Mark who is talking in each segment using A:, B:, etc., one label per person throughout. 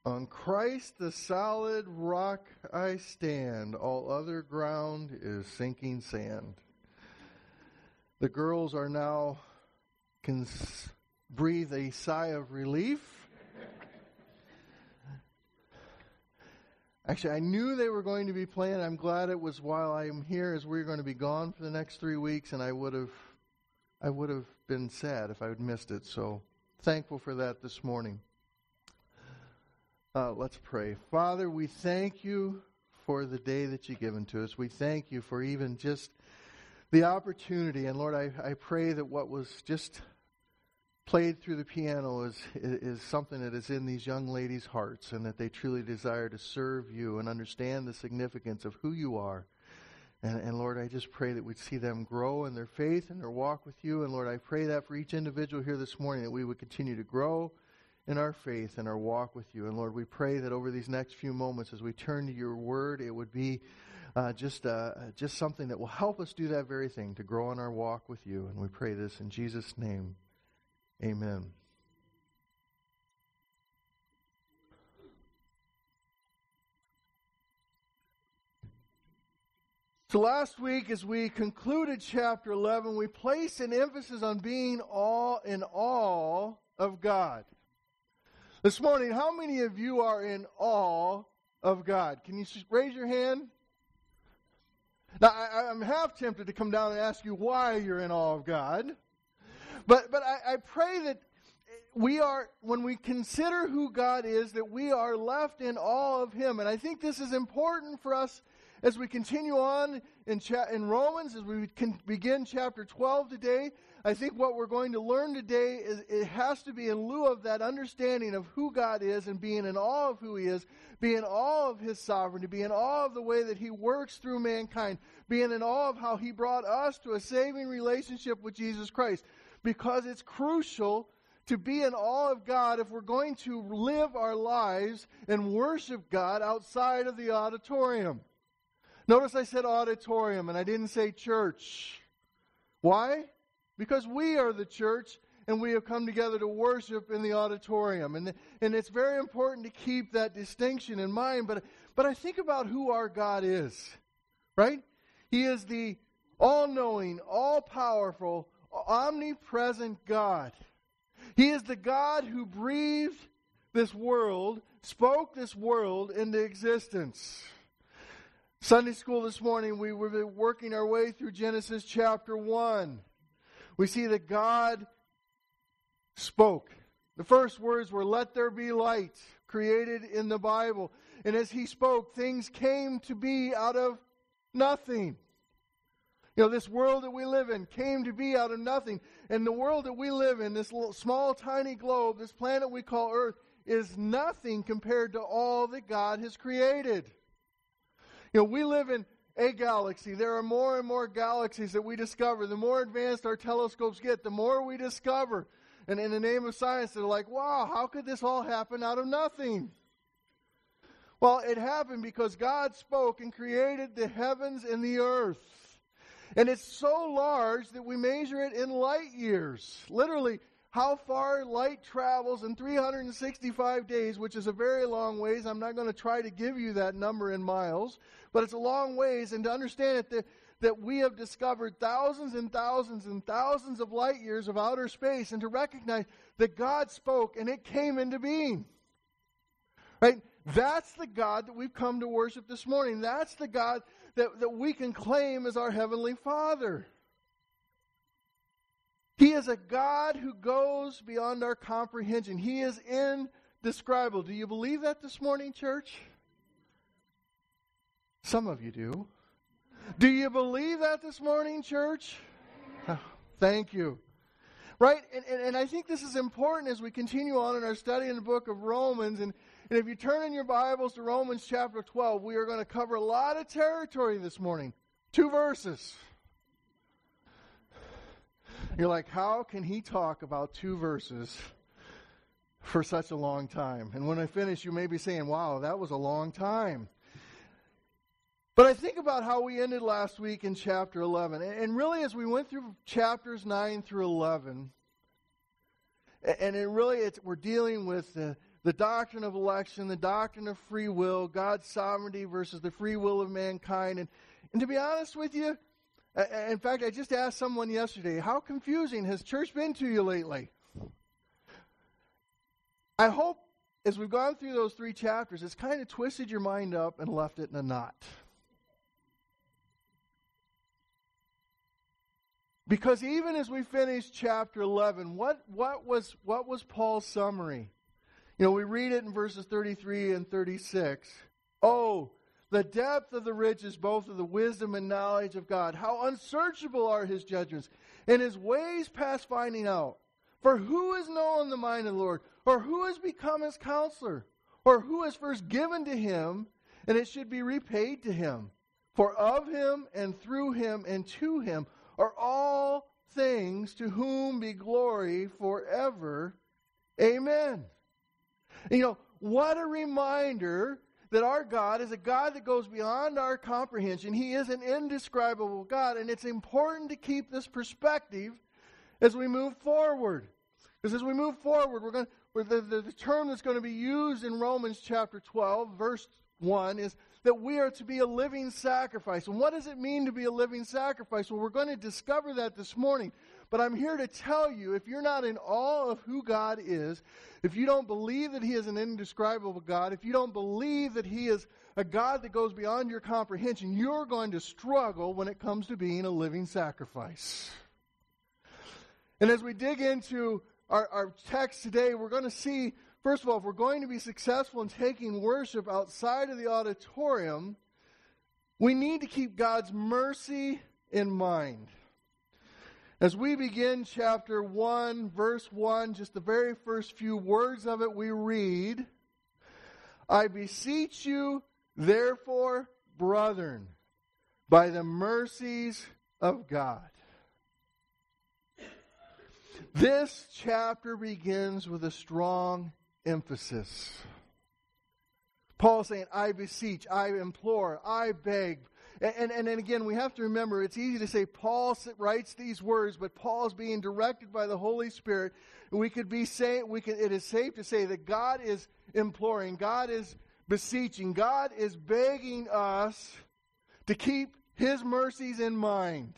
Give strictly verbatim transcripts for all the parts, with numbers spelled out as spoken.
A: On Christ the solid rock I stand, all other ground is sinking sand. The girls are now, can s- breathe a sigh of relief. Actually, I knew they were going to be playing. I'm glad it was while I'm here, as we're going to be gone for the next three weeks, and I would have, I would have been sad if I had missed it. So thankful for that this morning. Uh, let's pray. Father, we thank you for the day that you've given to us. We thank you for even just the opportunity. And Lord, I, I pray that what was just played through the piano is, is something that is in these young ladies' hearts, and that they truly desire to serve you and understand the significance of who you are. And, and Lord, I just pray that we'd see them grow in their faith and their walk with you. And Lord, I pray that for each individual here this morning, that we would continue to grow in our faith and our walk with you. And Lord, we pray that over these next few moments, as we turn to your word, it would be uh, just uh, just something that will help us do that very thing, to grow in our walk with you. And we pray this in Jesus' name. Amen. So last week, as we concluded chapter eleven, we placed an emphasis on being all in awe of God. This morning, how many of you are in awe of God? Can you raise your hand? Now, I, I'm half tempted to come down and ask you why you're in awe of God. But but I, I pray that we are, when we consider who God is, that we are left in awe of Him. And I think this is important for us as we continue on in, cha- in Romans, as we can begin chapter twelve today. I think what we're going to learn today is it has to be in lieu of that understanding of who God is and being in awe of who He is, being in awe of His sovereignty, being in awe of the way that He works through mankind, being in awe of how He brought us to a saving relationship with Jesus Christ. Because it's crucial to be in awe of God if we're going to live our lives and worship God outside of the auditorium. Notice I said auditorium and I didn't say church. Why? Because we are the church and we have come together to worship in the auditorium. And, and it's very important to keep that distinction in mind. But, but I think about who our God is, right? He is the all-knowing, all-powerful, omnipresent God. He is the God who breathed this world, spoke this world into existence. Sunday school this morning, we were working our way through Genesis chapter one. We see that God spoke. The first words were, "Let there be light," created in the Bible. And as He spoke, things came to be out of nothing. You know, this world that we live in came to be out of nothing. And the world that we live in, this little, small, tiny globe, this planet we call Earth, is nothing compared to all that God has created. You know, we live in a galaxy. There are more and more galaxies that we discover. The more advanced our telescopes get, the more we discover. And in the name of science, they're like, wow, how could this all happen out of nothing? Well, it happened because God spoke and created the heavens and the earth. And it's so large that we measure it in light years. Literally, how far light travels in three hundred sixty-five days, which is a very long ways. I'm not going to try to give you that number in miles, but it's a long ways. And to understand it, that, that we have discovered thousands and thousands and thousands of light years of outer space, and to recognize that God spoke and it came into being. Right? That's the God that we've come to worship this morning. That's the God that, that we can claim as our Heavenly Father. He is a God who goes beyond our comprehension. He is indescribable. Do you believe that this morning, church? Some of you do. Do you believe that this morning, church? Oh, thank you. Right? And, and, and I think this is important as we continue on in our study in the book of Romans. And, and if you turn in your Bibles to Romans chapter twelve, we are going to cover a lot of territory this morning. Two verses. You're like, how can he talk about two verses for such a long time? And when I finish, you may be saying, wow, that was a long time. But I think about how we ended last week in chapter eleven. And really, as we went through chapters nine through eleven, and it really, it's, we're dealing with the, the doctrine of election, the doctrine of free will, God's sovereignty versus the free will of mankind. And, and to be honest with you, in fact, I just asked someone yesterday, how confusing has church been to you lately? I hope as we've gone through those three chapters, it's kind of twisted your mind up and left it in a knot. Because even as we finish chapter eleven, what, what was what was Paul's summary? You know, we read it in verses thirty-three and thirty-six. Oh, the depth of the riches, both of the wisdom and knowledge of God. How unsearchable are his judgments, and his ways past finding out. For who has known the mind of the Lord? Or who has become his counselor? Or who has first given to him, and it should be repaid to him? For of him, and through him, and to him, are all things, to whom be glory forever. Amen. You know, what a reminder that our God is a God that goes beyond our comprehension. He is an indescribable God, and it's important to keep this perspective as we move forward. Because as we move forward, we're going to, the, the, the term that's going to be used in Romans chapter twelve, verse one, is that we are to be a living sacrifice. And what does it mean to be a living sacrifice? Well, we're going to discover that this morning. But I'm here to tell you, if you're not in awe of who God is, if you don't believe that He is an indescribable God, if you don't believe that He is a God that goes beyond your comprehension, you're going to struggle when it comes to being a living sacrifice. And as we dig into our, our text today, we're going to see, first of all, if we're going to be successful in taking worship outside of the auditorium, we need to keep God's mercy in mind. As we begin chapter one, verse one, just the very first few words of it, we read, I beseech you, therefore, brethren, by the mercies of God. This chapter begins with a strong emphasis. Paul saying, I beseech, I implore, I beg. And, and, and again, we have to remember, it's easy to say Paul writes these words, but Paul is being directed by the Holy Spirit. And we could be saying, we can, it is safe to say that God is imploring, God is beseeching, God is begging us to keep His mercies in mind.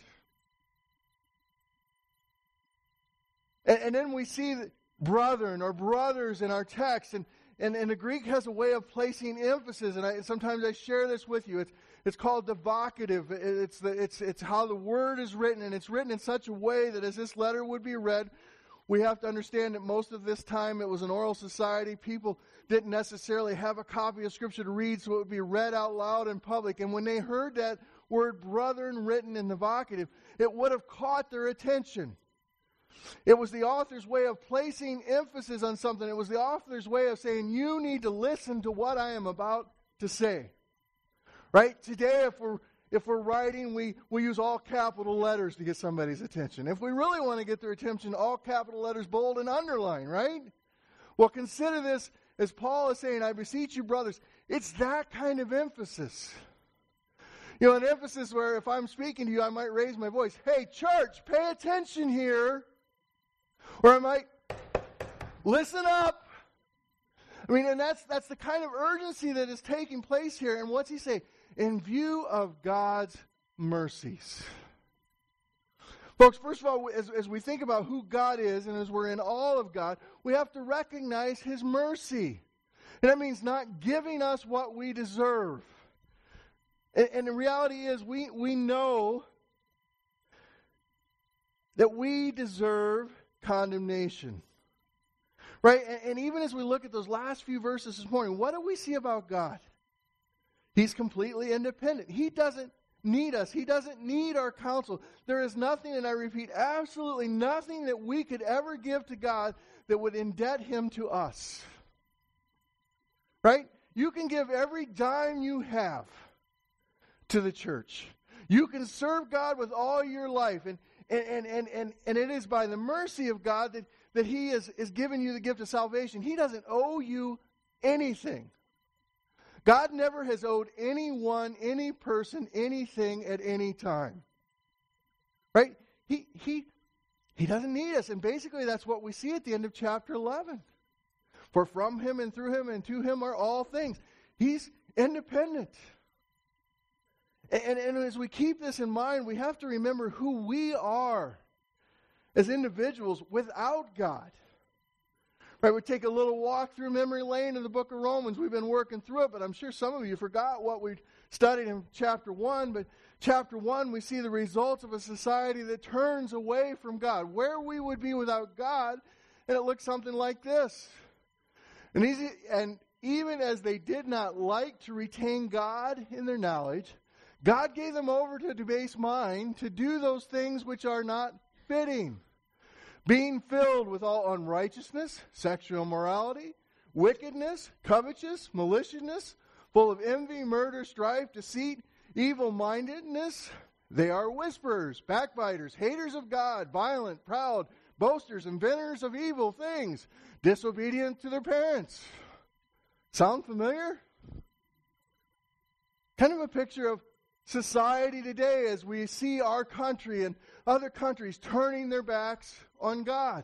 A: And, and then we see that brethren or brothers in our text, and, and, and the Greek has a way of placing emphasis, and I, sometimes I share this with you. It's It's called the vocative. It's, the, it's, it's how the word is written, and it's written in such a way that as this letter would be read, we have to understand that most of this time it was an oral society. People didn't necessarily have a copy of Scripture to read, so it would be read out loud in public. And when they heard that word brethren written in the vocative, it would have caught their attention. It was the author's way of placing emphasis on something. It was the author's way of saying, you need to listen to what I am about to say. Right? Today, if we're if we're writing, we, we use all capital letters to get somebody's attention. If we really want to get their attention, all capital letters, bold and underline, right? Well, consider this, as Paul is saying, I beseech you, brothers. It's that kind of emphasis. You know, an emphasis where if I'm speaking to you, I might raise my voice. Hey, church, pay attention here. Or I might, listen up. I mean, and that's that's the kind of urgency that is taking place here. And what's he say? In view of God's mercies. Folks, first of all, as, as we think about who God is and as we're in awe of God, we have to recognize His mercy. And that means not giving us what we deserve. And, and the reality is we, we know that we deserve condemnation. Right? And, and even as we look at those last few verses this morning, what do we see about God? He's completely independent. He doesn't need us. He doesn't need our counsel. There is nothing, and I repeat, absolutely nothing that we could ever give to God that would indebt Him to us. Right? You can give every dime you have to the church. You can serve God with all your life. And and and and, and, and it is by the mercy of God that that He is, is giving you the gift of salvation. He doesn't owe you anything. God never has owed anyone, any person, anything at any time. Right? He, he, he doesn't need us. And basically that's what we see at the end of chapter eleven. For from him and through him and to him are all things. He's independent. And, and, and as we keep this in mind, we have to remember who we are as individuals without God. Right, we take a little walk through memory lane in the book of Romans. We've been working through it, but I'm sure some of you forgot what we studied in chapter one. But chapter one, we see the results of a society that turns away from God. Where we would be without God, and it looks something like this. And, easy, and even as they did not like to retain God in their knowledge, God gave them over to a debased mind to do those things which are not fitting, being filled with all unrighteousness, sexual immorality, wickedness, covetousness, maliciousness, full of envy, murder, strife, deceit, evil-mindedness. They are whisperers, backbiters, haters of God, violent, proud, boasters, inventors of evil things, disobedient to their parents. Sound familiar? Kind of a picture of society today as we see our country and other countries turning their backs on God.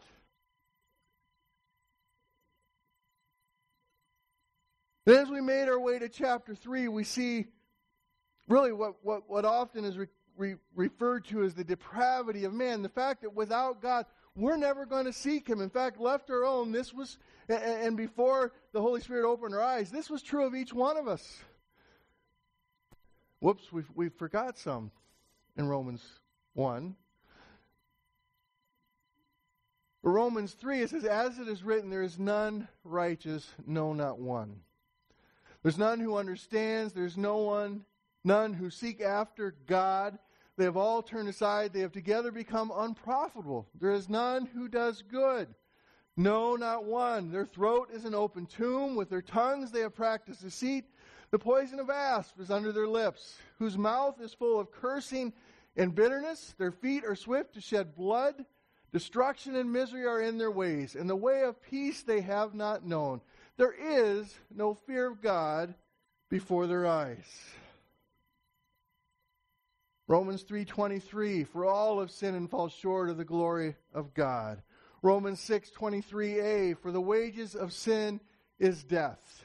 A: Then as we made our way to chapter three, we see really what, what, what often is re, re, referred to as the depravity of man. The fact that without God, we're never going to seek Him. In fact, left our own, this was, and, and before the Holy Spirit opened our eyes, this was true of each one of us. Whoops, we we forgot some in Romans one. Romans three, it says, as it is written, there is none righteous, no, not one. There's none who understands, there's no one, none who seek after God. They have all turned aside, they have together become unprofitable. There is none who does good, no, not one. Their throat is an open tomb, with their tongues they have practiced deceit. The poison of asp is under their lips, whose mouth is full of cursing and bitterness. Their feet are swift to shed blood. Destruction and misery are in their ways, and the way of peace they have not known. There is no fear of God before their eyes. Romans three twenty-three, for all have sinned and fall short of the glory of God. Romans six twenty-three a, for the wages of sin is death.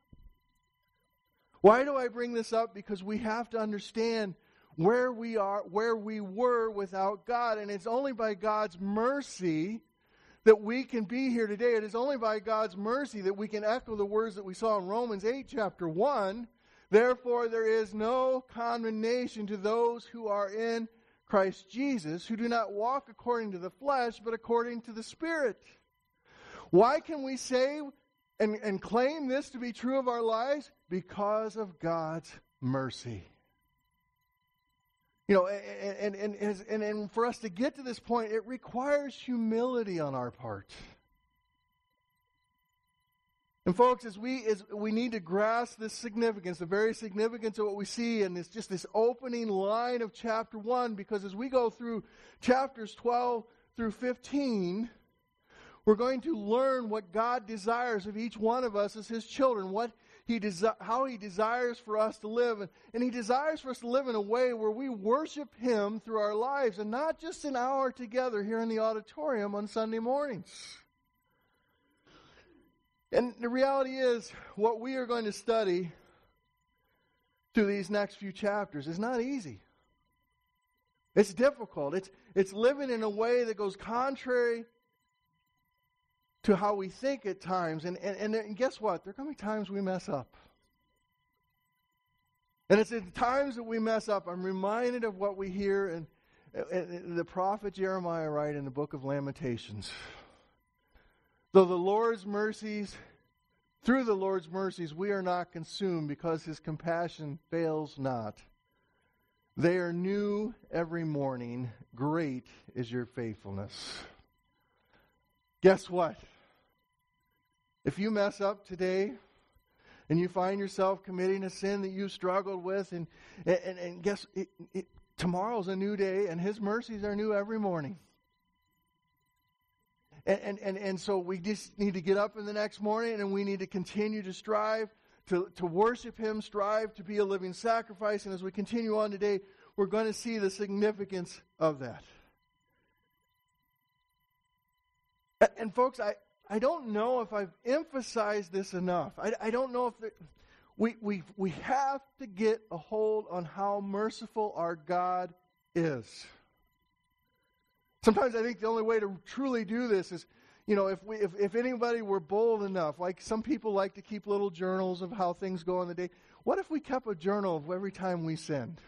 A: Why do I bring this up? Because we have to understand where we are, where we were without God. And it's only by God's mercy that we can be here today. It is only by God's mercy that we can echo the words that we saw in Romans eight, chapter one. Therefore, there is no condemnation to those who are in Christ Jesus, who do not walk according to the flesh, but according to the Spirit. Why can we say and, and claim this to be true of our lives? Because of God's mercy. You know, and, and, and, and, and for us to get to this point, it requires humility on our part. And folks, as we as we need to grasp this significance, the very significance of what we see in this just this opening line of chapter one, because as we go through chapters twelve through fifteen, we're going to learn what God desires of each one of us as His children, what He desi- how He desires for us to live. And, and He desires for us to live in a way where we worship Him through our lives, and not just an hour together here in the auditorium on Sunday mornings. And the reality is, what we are going to study through these next few chapters is not easy. It's difficult. It's, it's living in a way that goes contrary to how we think at times. And, and, and guess what? There are going to be times we mess up. And it's at times that we mess up, I'm reminded of what we hear in, in the prophet Jeremiah write in the book of Lamentations. Though the Lord's mercies, through the Lord's mercies, we are not consumed, because His compassion fails not. They are new every morning. Great is your faithfulness. Guess what? If you mess up today and you find yourself committing a sin that you've struggled with, and, and, and guess it, it, tomorrow's a new day, and His mercies are new every morning. And, and, and, and so we just need to get up in the next morning, and we need to continue to strive to, to worship Him, strive to be a living sacrifice. And as we continue on today, we're going to see the significance of that. And, and folks, I, I don't know if I've emphasized this enough. I, I don't know if... There, we, we, we have to get a hold on how merciful our God is. Sometimes I think the only way to truly do this is, you know, if we if, if anybody were bold enough, like some people like to keep little journals of how things go in the day. What if we kept a journal of every time we sinned?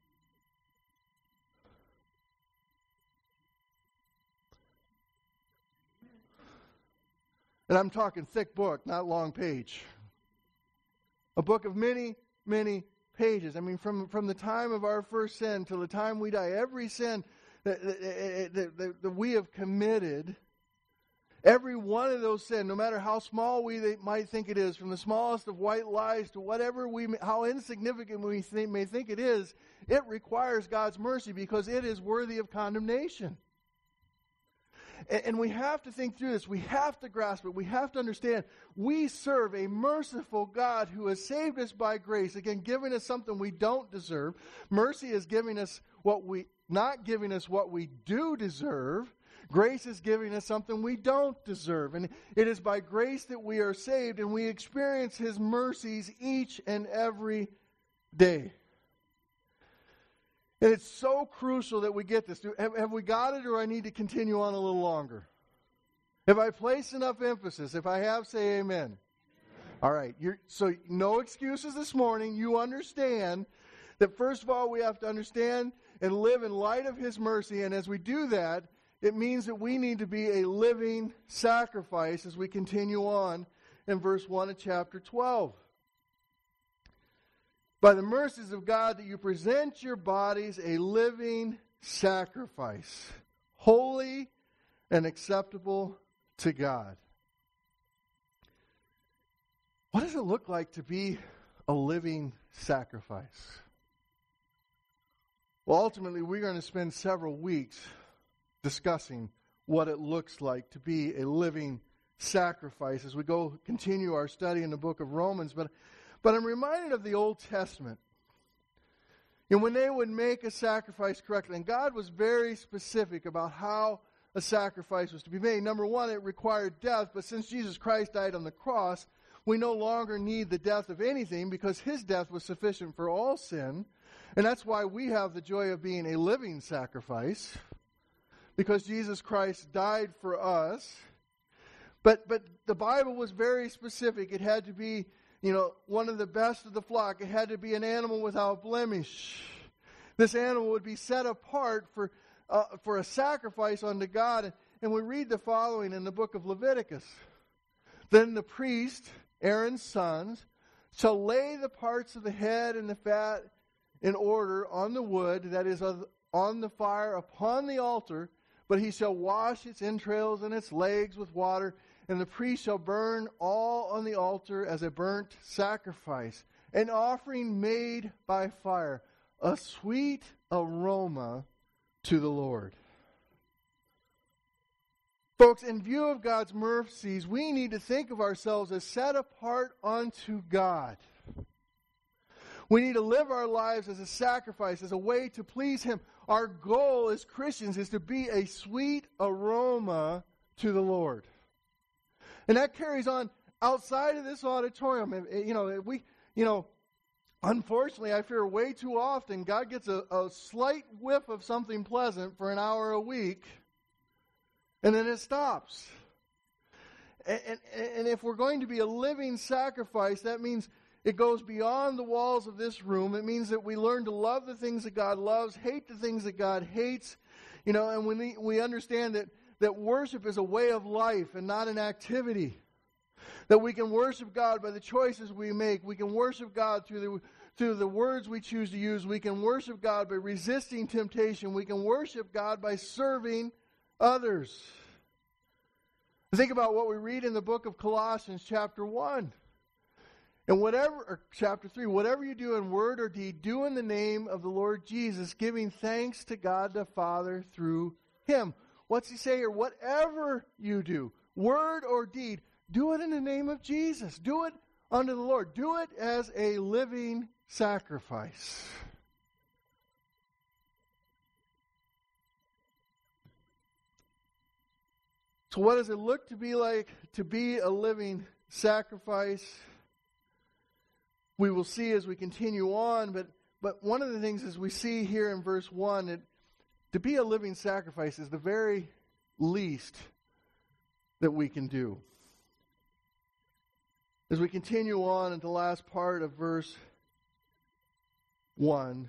A: And I'm talking thick book, not long page. A book of many, many pages. I mean, from, from the time of our first sin till the time we die, every sin that, that, that, that we have committed, every one of those sins, no matter how small we might think it is, from the smallest of white lies to whatever we, how insignificant we think, may think it is, it requires God's mercy because it is worthy of condemnation. And we have to think through this. We have to grasp it. We have to understand we serve a merciful God who has saved us by grace. Again, giving us something we don't deserve. Mercy is giving us what we, not giving us what we do deserve. Grace is giving us something we don't deserve. And it is by grace that we are saved, and we experience His mercies each and every day. And it's so crucial that we get this. Do, have, have we got it, or I need to continue on a little longer? Have I placed enough emphasis? If I have, say amen. Amen. All right. You're, so no excuses this morning. You understand that first of all, we have to understand and live in light of His mercy. And as we do that, it means that we need to be a living sacrifice as we continue on in verse one of chapter twelve. By the mercies of God, that you present your bodies a living sacrifice, holy and acceptable to God. What does it look like to be a living sacrifice? Well, ultimately, we're going to spend several weeks discussing what it looks like to be a living sacrifice as we go continue our study in the book of Romans. But But I'm reminded of the Old Testament. And when they would make a sacrifice correctly, and God was very specific about how a sacrifice was to be made. Number one, it required death, but since Jesus Christ died on the cross, we no longer need the death of anything because His death was sufficient for all sin. And that's why we have the joy of being a living sacrifice, because Jesus Christ died for us. But but the Bible was very specific. It had to be, you know, one of the best of the flock. It had to be an animal without blemish. This animal would be set apart for uh, for a sacrifice unto God. And we read the following in the book of Leviticus. Then the priest, Aaron's sons, shall lay the parts of the head and the fat in order on the wood, that is on the fire upon the altar, but he shall wash its entrails and its legs with water, and the priest shall burn all on the altar as a burnt sacrifice, an offering made by fire, a sweet aroma to the Lord. Folks, in view of God's mercies, we need to think of ourselves as set apart unto God. We need to live our lives as a sacrifice, as a way to please Him. Our goal as Christians is to be a sweet aroma to the Lord. And that carries on outside of this auditorium. You know, we, you know, unfortunately, I fear way too often God gets a, a slight whiff of something pleasant for an hour a week, and then it stops. And, and, and if we're going to be a living sacrifice, that means it goes beyond the walls of this room. It means that we learn to love the things that God loves, hate the things that God hates. You know, and we we understand that, that worship is a way of life and not an activity. That we can worship God by the choices we make. We can worship God through the through the words we choose to use. We can worship God by resisting temptation. We can worship God by serving others. Think about what we read in the book of Colossians chapter one. And whatever, or chapter three, whatever you do in word or deed, do in the name of the Lord Jesus, giving thanks to God the Father through Him. What's he say here? Whatever you do, word or deed, do it in the name of Jesus. Do it unto the Lord. Do it as a living sacrifice. So what does it look to be like to be a living sacrifice? We will see as we continue on, but, but one of the things as we see here in verse one, it, to be a living sacrifice is the very least that we can do. As we continue on in the last part of verse one,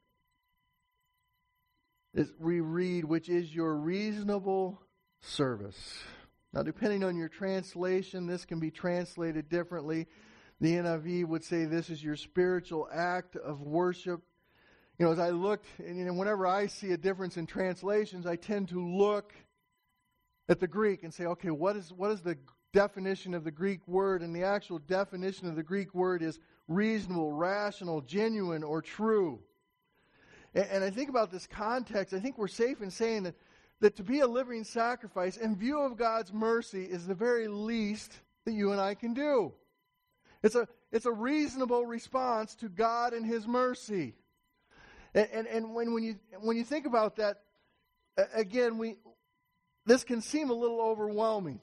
A: as we read, which is your reasonable service. Now, depending on your translation, this can be translated differently. The N I V would say this is your spiritual act of worship. You know, as I looked, and you know, whenever I see a difference in translations, I tend to look at the Greek and say, okay, what is what is the definition of the Greek word? And the actual definition of the Greek word is reasonable, rational, genuine, or true. And, and I think about this context, I think we're safe in saying that, that to be a living sacrifice in view of God's mercy is the very least that you and I can do. It's a it's a reasonable response to God and His mercy. And and, and when, when you when you think about that, again, we this can seem a little overwhelming.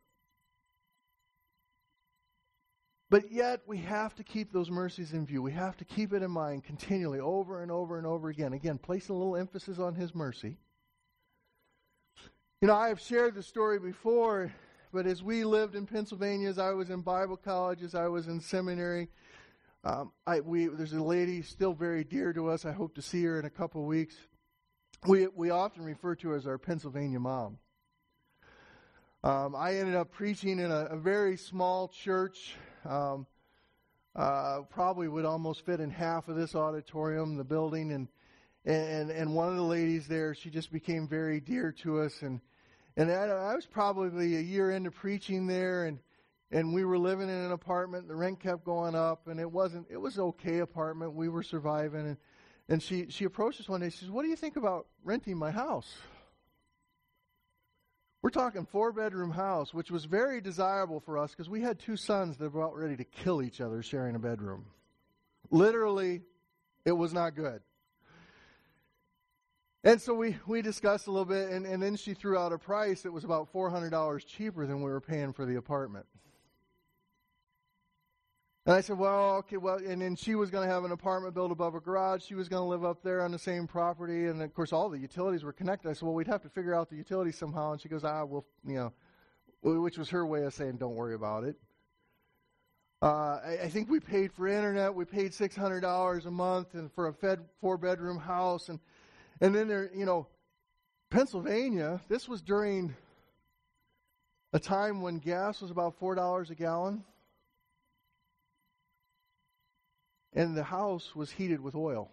A: But yet we have to keep those mercies in view. We have to keep it in mind continually, over and over and over again. Again, placing a little emphasis on His mercy. You know, I have shared the story before, but as we lived in Pennsylvania, as I was in Bible college, as I was in seminary, um, I, we, there's a lady still very dear to us. I hope to see her in a couple of weeks. We we often refer to her as our Pennsylvania mom. Um, I ended up preaching in a, a very small church. Um, uh, probably would almost fit in half of this auditorium, the building, and and and one of the ladies there, she just became very dear to us, and and I, I was probably a year into preaching there, and and we were living in an apartment. The rent kept going up, and it wasn't it was an okay apartment. We were surviving, and and she she approached us one day. She says, "What do you think about renting my house?" We're talking four-bedroom house, which was very desirable for us because we had two sons that were about ready to kill each other sharing a bedroom. Literally, it was not good. And so we, we discussed a little bit, and, and then she threw out a price that was about four hundred dollars cheaper than we were paying for the apartment. And I said, well, okay, well, and then she was going to have an apartment built above a garage. She was going to live up there on the same property. And, of course, all the utilities were connected. I said, well, we'd have to figure out the utilities somehow. And she goes, ah, well, you know, which was her way of saying, don't worry about it. Uh, I, I think we paid for internet. We paid six hundred dollars a month and for a fed four-bedroom house. And, and then, there, you know, Pennsylvania, this was during a time when gas was about four dollars a gallon. And the house was heated with oil.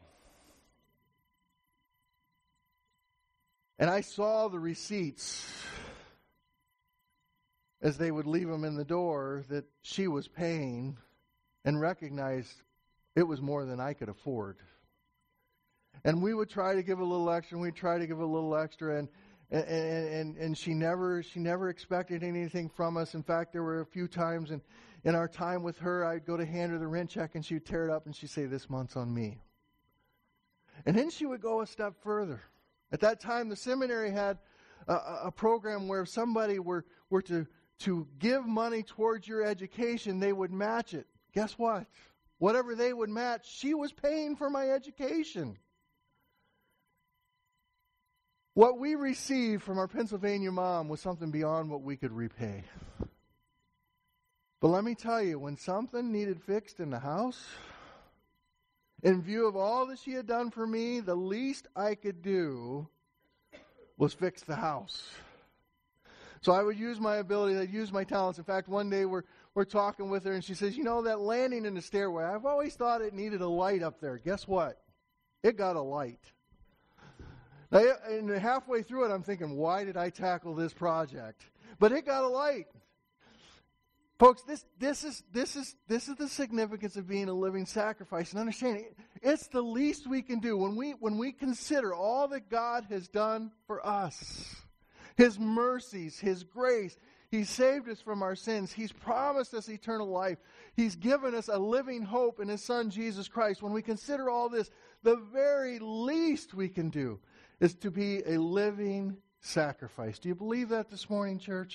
A: And I saw the receipts as they would leave them in the door that she was paying, and recognized it was more than I could afford. And we would try to give a little extra, and we'd try to give a little extra, and and and, and she never she never expected anything from us. In fact, there were a few times in, in our time with her, I'd go to hand her the rent check, and she'd tear it up, and she'd say, "This month's on me." And then she would go a step further. At that time, the seminary had a, a program where if somebody were, were to, to give money towards your education, they would match it. Guess what? Whatever they would match, she was paying for my education. What we received from our Pennsylvania mom was something beyond what we could repay. But let me tell you, when something needed fixed in the house, in view of all that she had done for me, the least I could do was fix the house. So I would use my ability, I'd use my talents. In fact, one day we're we're talking with her, and she says, "You know, that landing in the stairway, I've always thought it needed a light up there." Guess what? It got a light. Now, and halfway through it, I'm thinking, why did I tackle this project? But it got a light. Folks, this this is this is this is the significance of being a living sacrifice, and understanding it's the least we can do when we when we consider all that God has done for us. His mercies, His grace. He saved us from our sins. He's promised us eternal life. He's given us a living hope in His Son, Jesus Christ. When we consider all this, the very least we can do is to be a living sacrifice. Do you believe that this morning, church?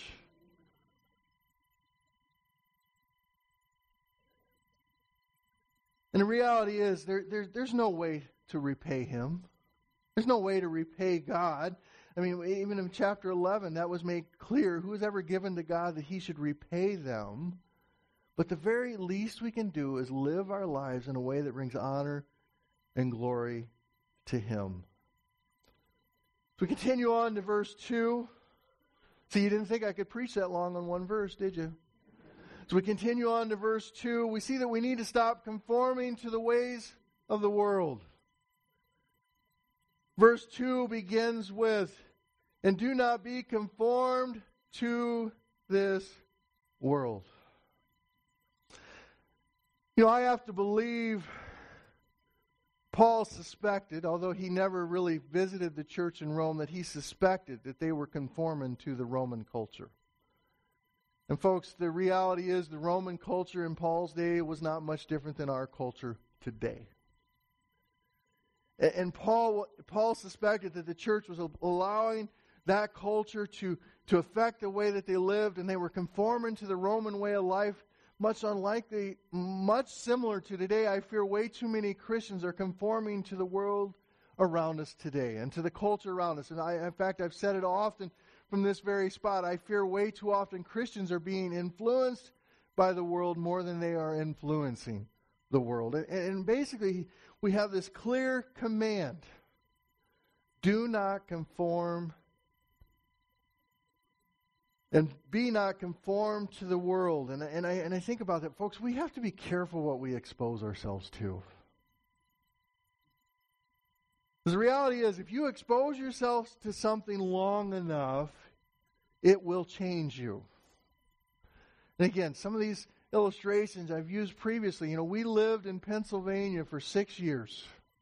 A: And the reality is, there, there, there's no way to repay Him. There's no way to repay God. I mean, even in chapter eleven, that was made clear. Who was ever given to God that He should repay them? But the very least we can do is live our lives in a way that brings honor and glory to Him. So we continue on to verse two. So you didn't think I could preach that long on one verse, did you? So we continue on to verse two. We see that we need to stop conforming to the ways of the world. Verse two begins with, and do not be conformed to this world. You know, I have to believe Paul suspected, although he never really visited the church in Rome, that he suspected that they were conforming to the Roman culture. And folks, the reality is the Roman culture in Paul's day was not much different than our culture today. And Paul Paul suspected that the church was allowing that culture to, to affect the way that they lived, and they were conforming to the Roman way of life, much unlikely, much similar to today. I fear way too many Christians are conforming to the world around us today and to the culture around us. And I, in fact, I've said it often from this very spot. I fear way too often Christians are being influenced by the world more than they are influencing the world. And, and basically, we have this clear command. Do not conform and be not conformed to the world. And, and, I, and I think about that, folks, we have to be careful what we expose ourselves to. Because the reality is, if you expose yourself to something long enough, it will change you. And again, some of these illustrations I've used previously. You know, we lived in Pennsylvania for six years.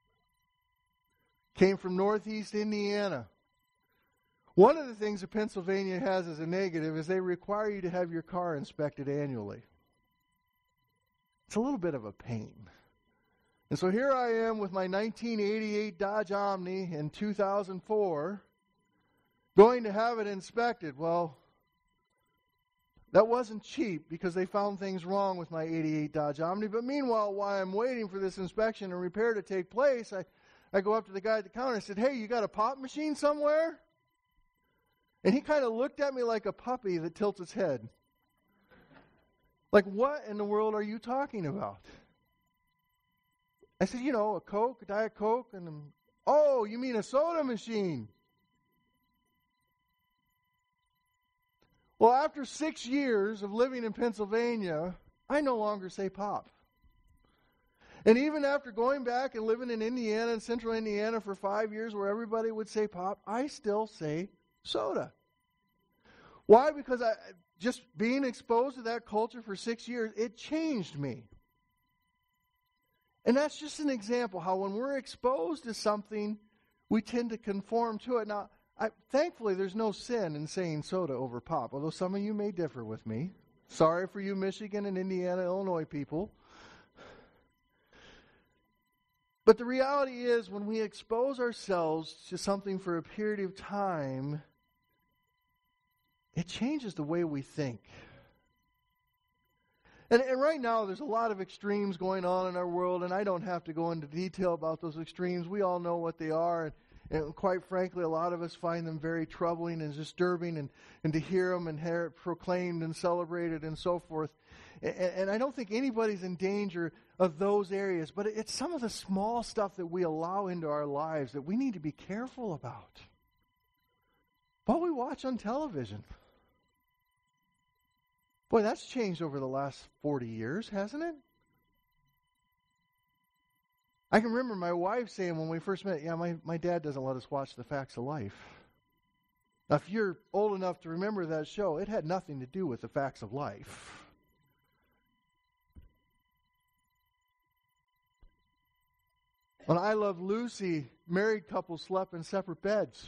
A: Came from Northeast Indiana. One of the things that Pennsylvania has as a negative is they require you to have your car inspected annually. It's a little bit of a pain. And so here I am with my nineteen eighty-eight Dodge Omni in two thousand four, going to have it inspected. Well, that wasn't cheap because they found things wrong with my eighty-eight Dodge Omni. But meanwhile, while I'm waiting for this inspection and repair to take place, I, I go up to the guy at the counter and I said, "Hey, you got a pop machine somewhere?" And he kind of looked at me like a puppy that tilts its head. Like, what in the world are you talking about? I said, you know, a Coke, a Diet Coke, and, um, oh, you mean a soda machine? Well, after six years of living in Pennsylvania, I no longer say pop. And even after going back and living in Indiana and central Indiana for five years where everybody would say pop, I still say soda. Why? Because I just being exposed to that culture for six years, it changed me. And that's just an example how when we're exposed to something, we tend to conform to it. Now, I, thankfully, there's no sin in saying soda over pop, although some of you may differ with me. Sorry for you Michigan and Indiana, Illinois people. But the reality is, when we expose ourselves to something for a period of time, it changes the way we think. And, and right now, there's a lot of extremes going on in our world, and I don't have to go into detail about those extremes. We all know what they are, and, and quite frankly, a lot of us find them very troubling and disturbing, and, and to hear them and hear it proclaimed and celebrated and so forth. And, and I don't think anybody's in danger of those areas, but it's some of the small stuff that we allow into our lives that we need to be careful about. What we watch on television. Boy, that's changed over the last forty years, hasn't it? I can remember my wife saying when we first met, yeah, my, my dad doesn't let us watch The Facts of Life. Now, if you're old enough to remember that show, it had nothing to do with the facts of life. On I Love Lucy, married couples slept in separate beds.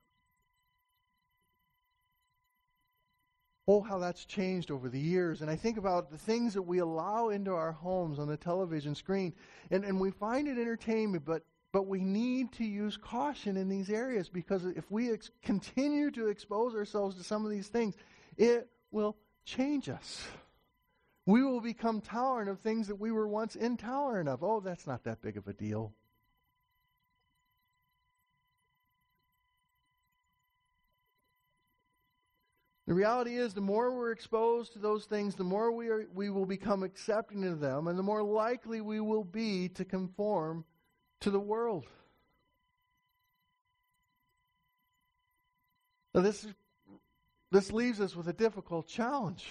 A: Oh, how that's changed over the years. And I think about the things that we allow into our homes on the television screen. And, and we find it entertainment, but, But we need to use caution in these areas, because if we ex- continue to expose ourselves to some of these things, it will change us. We will become tolerant of things that we were once intolerant of. Oh, that's not that big of a deal. The reality is, the more we're exposed to those things, the more we are, we will become accepting of them, and the more likely we will be to conform to the world. Now, this this leaves us with a difficult challenge.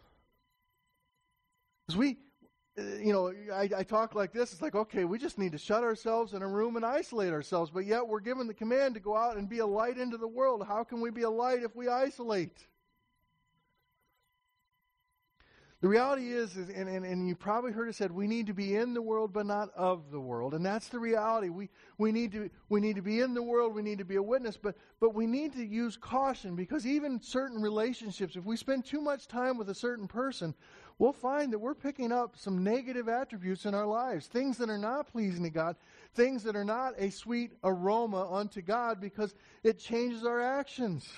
A: Because we, you know, I, I talk like this, it's like, okay, we just need to shut ourselves in a room and isolate ourselves, but yet we're given the command to go out and be a light into the world. How can we be a light if we isolate? The reality is, is and, and, and you probably heard it said, we need to be in the world but not of the world. And that's the reality. We we need to we need to be in the world, we need to be a witness, but but we need to use caution, because even certain relationships, if we spend too much time with a certain person, we'll find that we're picking up some negative attributes in our lives, things that are not pleasing to God, things that are not a sweet aroma unto God, because it changes our actions.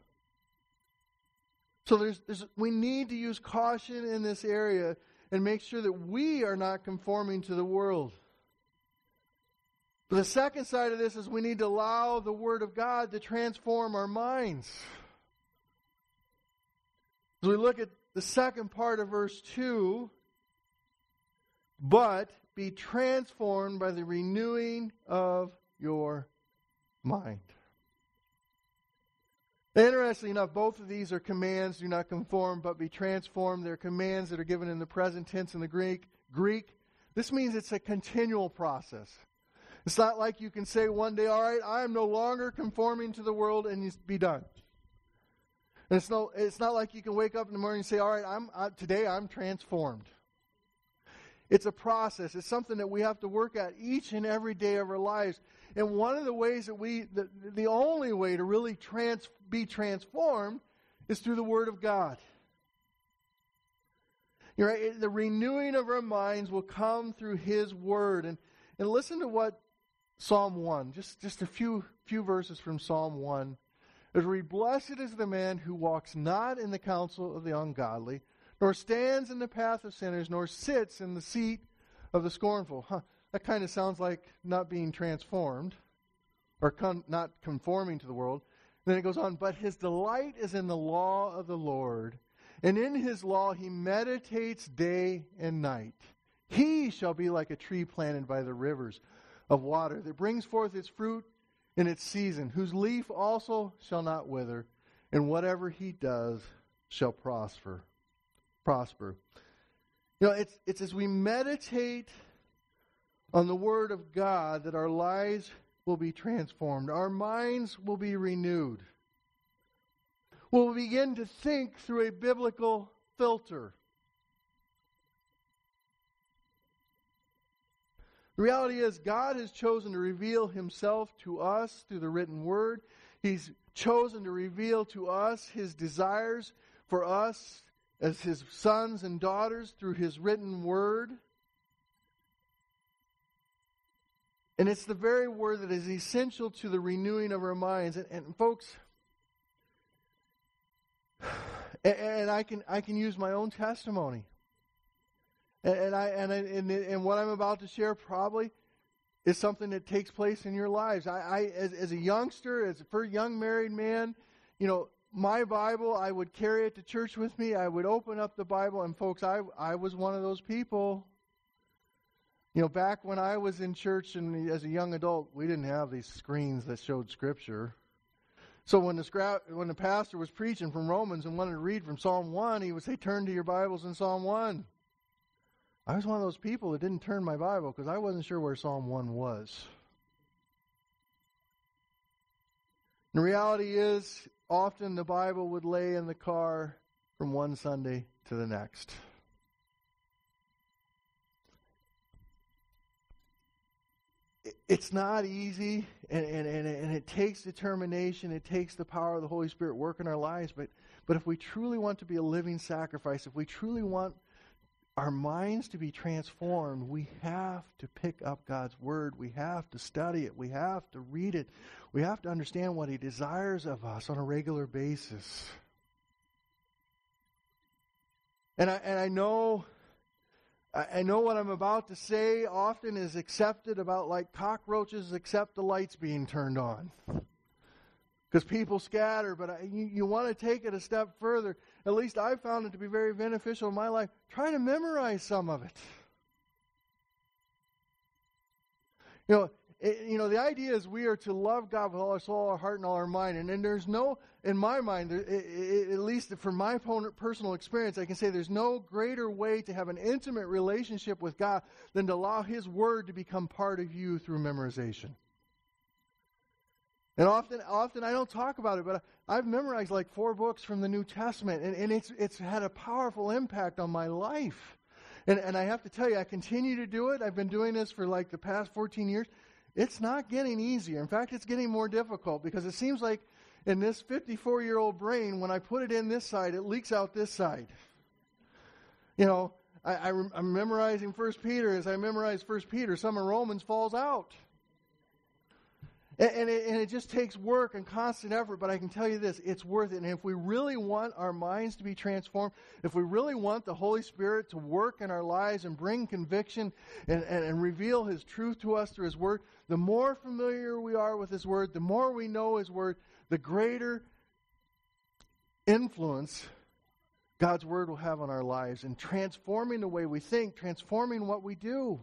A: So there's, there's, we need to use caution in this area and make sure that we are not conforming to the world. But the second side of this is we need to allow the Word of God to transform our minds. As we look at the second part of verse two, but be transformed by the renewing of your mind. Interestingly enough, both of these are commands. Do not conform, but be transformed. They're commands that are given in the present tense in the Greek. Greek. This means it's a continual process. It's not like you can say one day, all right, I am no longer conforming to the world, and you be done. And it's no, it's not like you can wake up in the morning and say, all right, I'm uh, today I'm transformed. It's a process. It's something that we have to work at each and every day of our lives. And one of the ways that we, the, the only way to really trans, be transformed is through the Word of God. You're right, the renewing of our minds will come through His Word. And, and listen to what Psalm one, just, just a few, few verses from Psalm one. It reads, blessed is the man who walks not in the counsel of the ungodly, nor stands in the path of sinners, nor sits in the seat of the scornful. Huh, that kind of sounds like not being transformed, or con- not conforming to the world. And then it goes on, but his delight is in the law of the Lord, and in his law he meditates day and night. He shall be like a tree planted by the rivers of water, that brings forth its fruit in its season, whose leaf also shall not wither, and whatever he does shall prosper. Prosper. You know, it's it's as we meditate on the Word of God that our lives will be transformed. Our minds will be renewed. We'll begin to think through a biblical filter. The reality is, God has chosen to reveal Himself to us through the written Word. He's chosen to reveal to us His desires for us as His sons and daughters through His written Word. And it's the very Word that is essential to the renewing of our minds. And, and folks, and, and I can I can use my own testimony. And, and I and, I, and and what I'm about to share probably is something that takes place in your lives. I, I as, as a youngster, as a first young married man, you know, my Bible, I would carry it to church with me. I would open up the Bible, and folks, I I was one of those people. You know, back when I was in church and as a young adult, we didn't have these screens that showed Scripture. So when the scra- when the pastor was preaching from Romans and wanted to read from Psalm one, he would say, turn to your Bibles in Psalm one. I was one of those people that didn't turn my Bible because I wasn't sure where Psalm one was. The reality is, often the Bible would lay in the car from one Sunday to the next. It's not easy, and, and, and, and it takes determination. It takes the power of the Holy Spirit work in our lives. But, but if we truly want to be a living sacrifice, if we truly want our minds to be transformed, we have to pick up God's Word. We have to study it. We have to read it. We have to understand what He desires of us on a regular basis. And I, and I know... I know what I'm about to say often is accepted about like cockroaches accept the lights being turned on. Because people scatter, but I, you, you want to take it a step further. At least I found it to be very beneficial in my life. Try to memorize some of it. You know, it, you know, the idea is we are to love God with all our soul, our heart, and all our mind. And then there's no, in my mind, it, it, at least from my personal experience, I can say there's no greater way to have an intimate relationship with God than to allow His Word to become part of you through memorization. And often, often I don't talk about it, but I've memorized like four books from the New Testament, and, and it's it's had a powerful impact on my life. And, and I have to tell you, I continue to do it. I've been doing this for like the past fourteen years. It's not getting easier. In fact, it's getting more difficult because it seems like in this fifty-four-year-old brain, when I put it in this side, it leaks out this side. You know, I, I, I'm memorizing First Peter. As I memorize First Peter, some of Romans falls out. And, and, it, and it just takes work and constant effort, but I can tell you this, it's worth it. And if we really want our minds to be transformed, if we really want the Holy Spirit to work in our lives and bring conviction and, and, and reveal His truth to us through His Word, the more familiar we are with His Word, the more we know His Word, the greater influence God's Word will have on our lives in transforming the way we think, transforming what we do.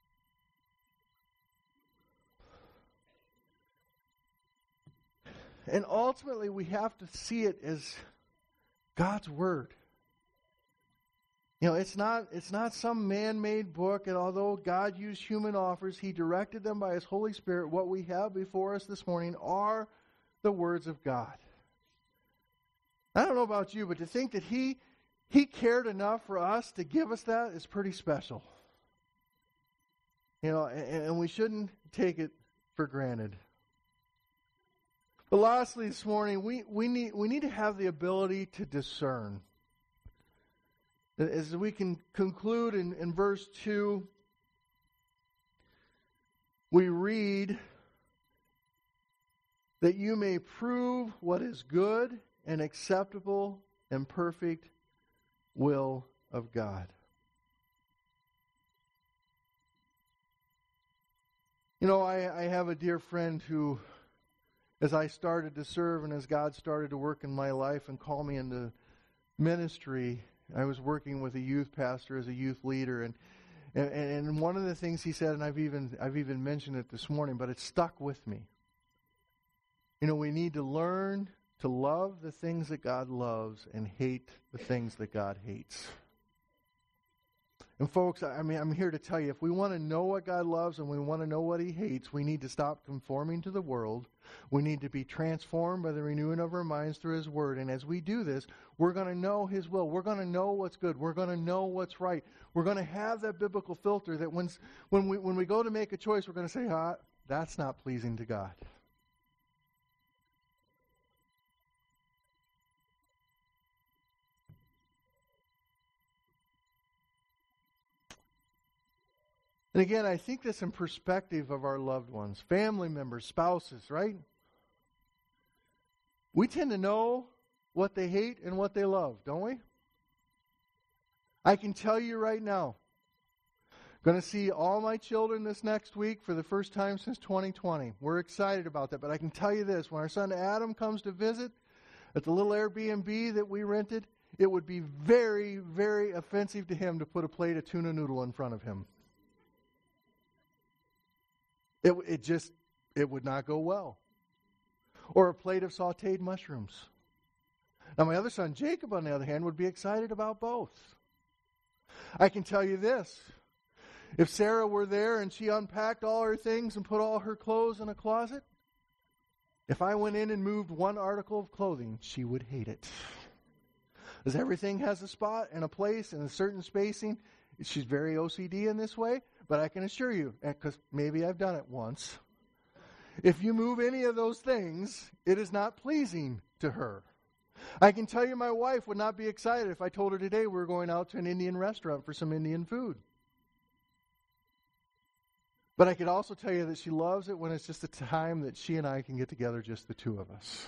A: And ultimately, we have to see it as God's Word. You know, it's not it's not some man-made book, and although God used human authors, He directed them by His Holy Spirit. What we have before us this morning are the words of God. I don't know about you, but to think that He He cared enough for us to give us that is pretty special. You know, and, and we shouldn't take it for granted. But lastly this morning, we, we need we need to have the ability to discern. As we can conclude in, in verse two, we read that you may prove what is good and acceptable and perfect will of God. You know, I, I have a dear friend who, as I started to serve and as God started to work in my life and call me into ministry, I was working with a youth pastor as a youth leader, and, and and one of the things he said, and I've even I've even mentioned it this morning, but it stuck with me. You know, we need to learn to love the things that God loves and hate the things that God hates. And folks, I mean, I'm here to tell you, if we want to know what God loves and we want to know what He hates, we need to stop conforming to the world. We need to be transformed by the renewing of our minds through His Word. And as we do this, we're going to know His will. We're going to know what's good. We're going to know what's right. We're going to have that biblical filter that when, when, we, when we go to make a choice, we're going to say, ah, that's not pleasing to God. And again, I think this in perspective of our loved ones, family members, spouses, right? We tend to know what they hate and what they love, don't we? I can tell you right now, going to see all my children this next week for the first time since twenty twenty. We're excited about that, but I can tell you this, when our son Adam comes to visit at the little Airbnb that we rented, it would be very, very offensive to him to put a plate of tuna noodle in front of him. It, it just, it would not go well. Or a plate of sautéed mushrooms. Now my other son, Jacob, on the other hand, would be excited about both. I can tell you this. If Sarah were there and she unpacked all her things and put all her clothes in a closet, if I went in and moved one article of clothing, she would hate it. Because everything has a spot and a place and a certain spacing. She's very O C D in this way. But I can assure you, because maybe I've done it once, if you move any of those things, it is not pleasing to her. I can tell you my wife would not be excited if I told her today we were going out to an Indian restaurant for some Indian food. But I could also tell you that she loves it when it's just a time that she and I can get together, just the two of us.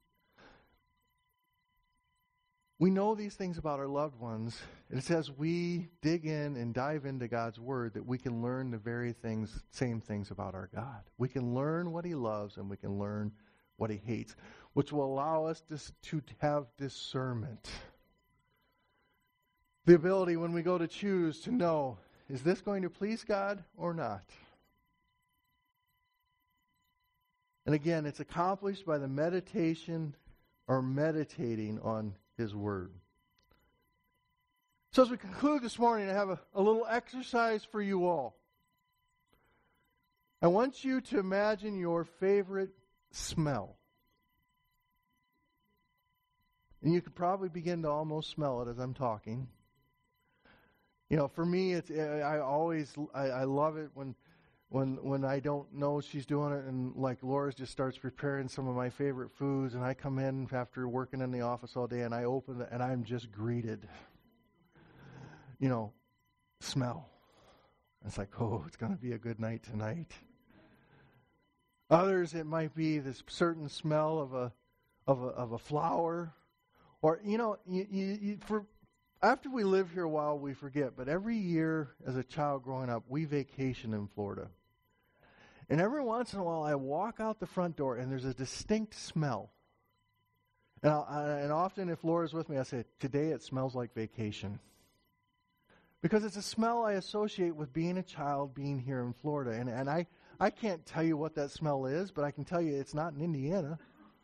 A: We know these things about our loved ones. And it's as we dig in and dive into God's Word that we can learn the very things, same things about our God. We can learn what He loves and we can learn what He hates, which will allow us to, to have discernment. The ability when we go to choose to know, is this going to please God or not? And again, it's accomplished by the meditation or meditating on His Word. So as we conclude this morning, I have a, a little exercise for you all. I want you to imagine your favorite smell. And you could probably begin to almost smell it as I'm talking. You know, for me, it's I always I, I love it when when when I don't know she's doing it, and like Laura just starts preparing some of my favorite foods, and I come in after working in the office all day, and I open it, and I'm just greeted. You know, smell. It's like, oh, it's going to be a good night tonight. Others, it might be this certain smell of a of a of a flower, or you know, you, you, you, for after we live here a while, we forget. But every year, as a child growing up, we vacation in Florida, and every once in a while, I walk out the front door, and there's a distinct smell. And I'll, I, and often, if Laura's with me, I say, "Today it smells like vacation," because it's a smell I associate with being a child, being here in Florida, and and I. I can't tell you what that smell is, but I can tell you it's not in Indiana.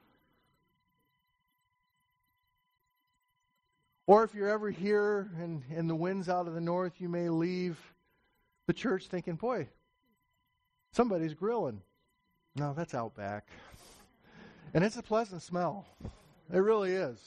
A: Or if you're ever here and, and the wind's out of the north, you may leave the church thinking, boy, somebody's grilling. No, that's out back. And it's a pleasant smell. It really is.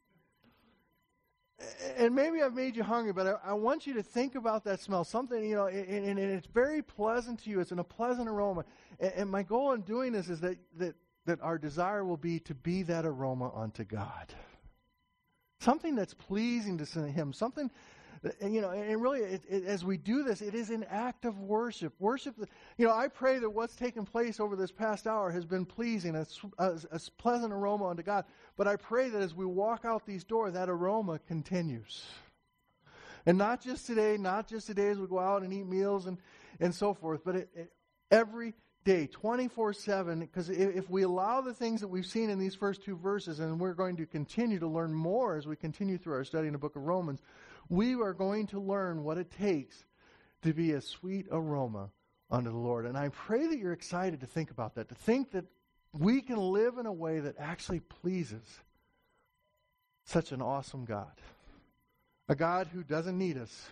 A: And maybe I've made you hungry, but I, I want you to think about that smell. Something, you know, and, and, and it's very pleasant to you. It's in a pleasant aroma. And, and my goal in doing this is that, that, that our desire will be to be that aroma unto God. Something that's pleasing to Him. Something, that, you know, and really, it, it, as we do this, it is an act of worship. Worship, you know, I pray that what's taken place over this past hour has been pleasing, a, a, a pleasant aroma unto God. But I pray that as we walk out these doors, that aroma continues. And not just today, not just today as we go out and eat meals and, and so forth, but it, it, every day, twenty-four seven, because if we allow the things that we've seen in these first two verses, and we're going to continue to learn more as we continue through our study in the book of Romans, we are going to learn what it takes to be a sweet aroma unto the Lord. And I pray that you're excited to think about that, to think that we can live in a way that actually pleases such an awesome God. A God who doesn't need us,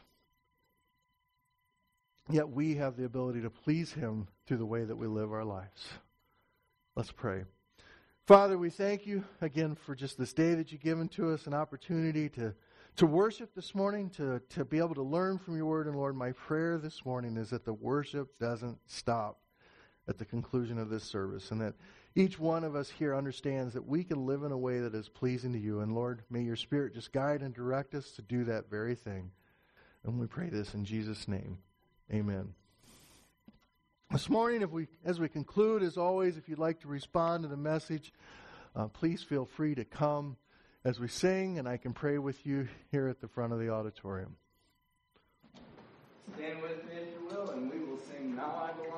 A: yet we have the ability to please Him through the way that we live our lives. Let's pray. Father, we thank you again for just this day that you've given to us, an opportunity to, to worship this morning, to, to be able to learn from your word. And Lord, my prayer this morning is that the worship doesn't stop at the conclusion of this service, and that each one of us here understands that we can live in a way that is pleasing to you. And Lord, may your Spirit just guide and direct us to do that very thing. And we pray this in Jesus' name. Amen. This morning, if we, as we conclude, as always, if you'd like to respond to the message, uh, please feel free to come as we sing, and I can pray with you here at the front of the auditorium.
B: Stand with me if you will, and we will sing Now I Belong.